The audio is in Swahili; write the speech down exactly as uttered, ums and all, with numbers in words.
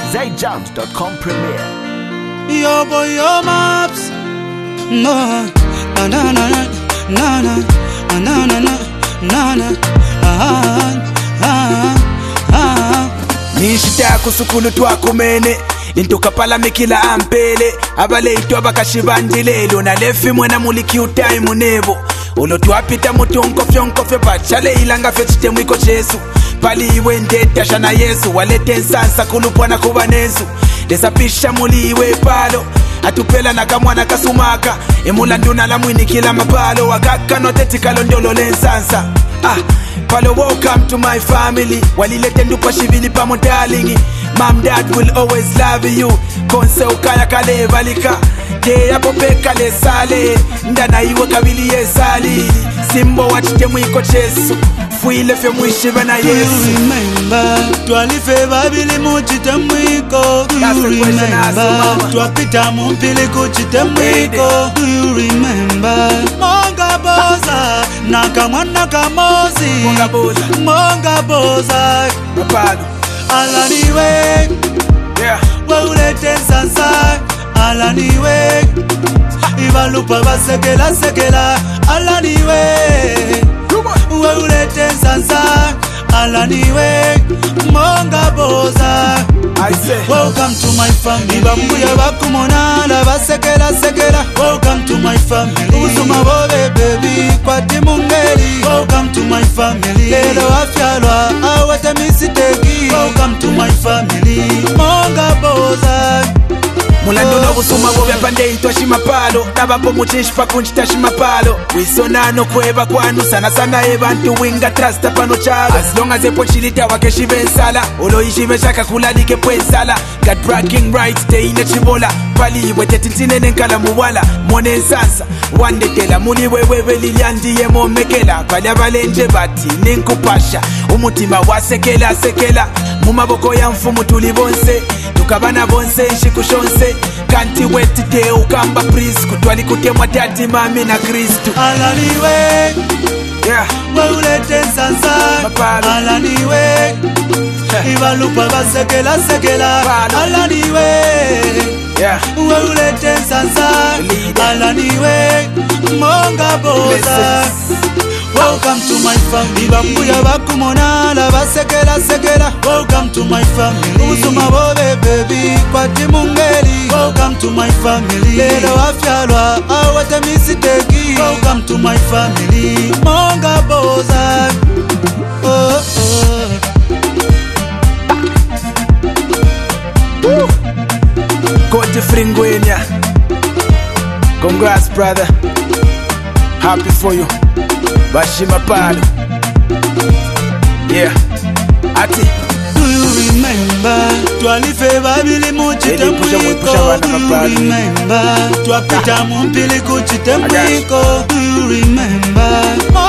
zay jams dot com premiere. Yo boy, yo maps. No, na na na na na na na na na na. Ah ah ah. Nishita kusukulu twakumene Lintuka pala mekila ampele Abale ito abakashibandilelo Na lefi mwena muliki utai munebo Olo tuapita mutu nkofyo nkofyo Pachale ilanga fechite mwiko chesu Pali iwe ndeta shana yesu Walete nsansa kulupwana kubanesu Desapisha muli iwe palo Atupela na kamwana kasumaka Emula nduna la mwini kila mapalo Wakaka noteti kalondolo lensansa Ah, palo welcome to my family Walilete ndupa shivili pa modalingi Mom dad will always love you Konse ukaya kale valika De yapo peka le sale Ndana iwe kabili ye sali Simbo wachite mwiko chesu Fuile fe mwishive na yesu. Do you remember Twalife babili muchite mwiko. Do you remember Twapita mumpili kuchite mwiko. Do you remember Monga boza Naka mwana kamozi Monga boza Monga boza Mapado Alaniwe Yeah We ulete sansa Alaniwe Ivalupa basekela sekela Alaniwe We ulete sansa Alaniwe Monga boza I say welcome to my family. Bambuya bakumonala basekela sekela. Welcome to my family. Uzuma bobe baby kwati mungeli. Welcome to my family. Lelo afyalwa awete misiteki. Welcome to my family. Monga boza Mulando no kusuma bobe pande ito shimapalo Nabapo muchishi pa kunchita shimapalo Wisonano kweba kwanu sana sana ebantu winga trasta pano chalo As long as epo chilita wake shive nsala Olo ishive shaka kulalike pwe nsala God bragging rights te ine chibola Pali iwe tetintine nenkala muwala Mwone nsasa Wande tela muli wewewe liliandi ye momekela Pali abalenje bati ninkupasha Umutima wasekela sekela Mumaboko ya mfumu tulibonse Tukabana bonse shikushonse Kanti weti te ukamba pris Kutwali kutemwa tati mami na Kristu Alaniwe Yeah We ulete sansa Mapalo Alaniwe Ivalupa basekela sekela Palo Alaniwe Yeah We ulete sansa Alaniwe Monga boza welcome to my family. Bambuya bakumonala basekela sekela. Welcome to my family. Uzuma bobe baby kwati mungeli. Welcome to my family. Lelo afyalwa awete misiteki. Welcome to my family. Monga boza oh, oh. Woo. Kote Fringwenya. Congrats brother. Happy for you. Bashima palo Yeah Ati Do you remember Twalife babili muchite mwiko. Do you remember Twapita mumpili kuchite mwiko. Do you remember